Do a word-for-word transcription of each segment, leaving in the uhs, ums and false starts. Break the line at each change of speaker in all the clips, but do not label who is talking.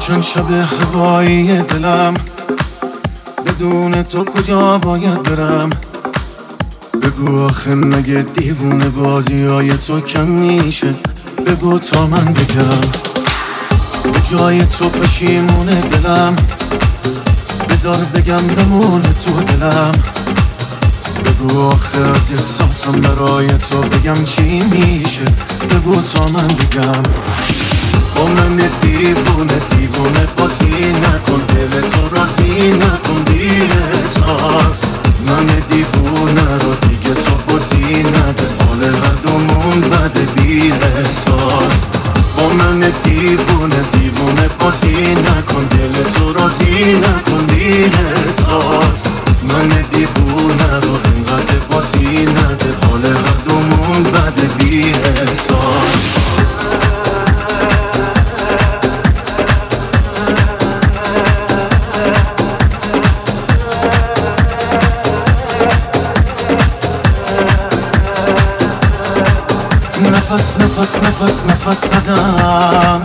چند شب هوایی دلم، بدون تو کجا باید برم؟ بگو آخه مگه دیوونه بازی های تو کم میشه؟ بگو تا من بگم به جای تو پشیمون دلم، بذار بگم بمونه تو دلم. بگو آخه از احساسم برای تو بگم چی میشه؟ بگو تا من بگم. با من دیوونه دیوونه بازی نکن، دل تو راضی نکن بی احساس. من دیوونه رو دیگه تو بازی نده، حال هر دومون بده بی احساس. با من دیوونه دیوونه بازی نکن، دل تو راضی نکن بی احساس. من دیوونه رو انقدر بازی نده، حال هر دومون بده بی احساس. نفس نفس نفس نفس زدم،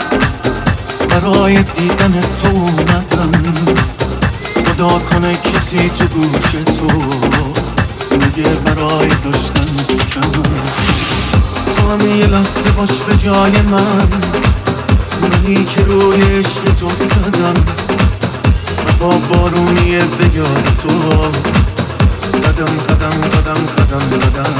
برای دیدن تو اومدم. خدا کنه کسی تو گوش تو میگه برای داشتن کم. تو هم یه لحظه باش به جای من، منی که روی عشق تو زدم. با بارونیه بگاه تو قدم قدم قدم قدم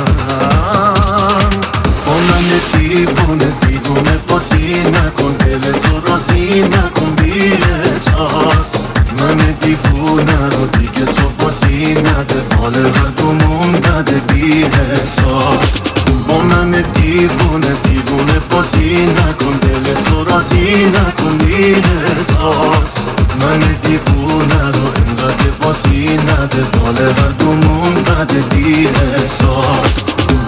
زدم. با من دیوونه دیوونه بازی نکن، دل تو راضی نکن بی احساس. من دیوونه رو دیگه تو بازی نده، حال هر دومون بده بی احساس. با من دیوونه دیوونه بازی نکن، دل تو راضی نکن بی احساس. من دیوونه رو انقدر بازی نده، حال هر دومون بده بی احساس.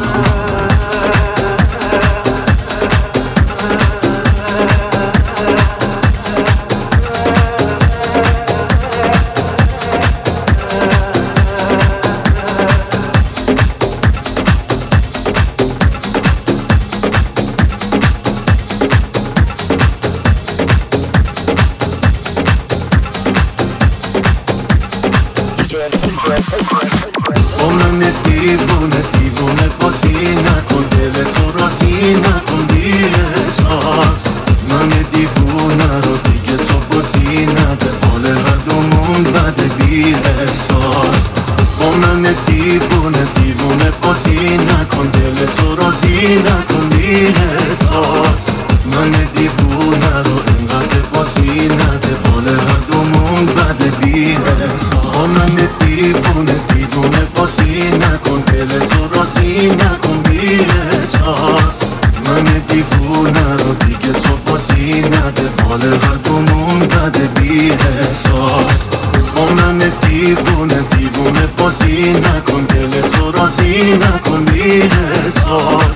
با من دیوونه دیوونه بازی نکن، دل تو راضی نکن بی احساس. من دیوونه رو دیگه تو بازی نده، حال هر دومون بده بی احساس. با من دیوونه دیوونه بازی نکن، دل تو راضی نکن بی احساس. من دیوونه رو انقدر بازی نده، حال هر دومون بده بی احساس. با من دیوونه دیوونه بازی نکن، دل تو راضی نکن بی احساس. من دیوونه رو دیگه تو بازی نده، حال هر دومون بده بی احساس. با من دیوونه دیوونه بازی نکن، دل تو راضی نکن بی احساس.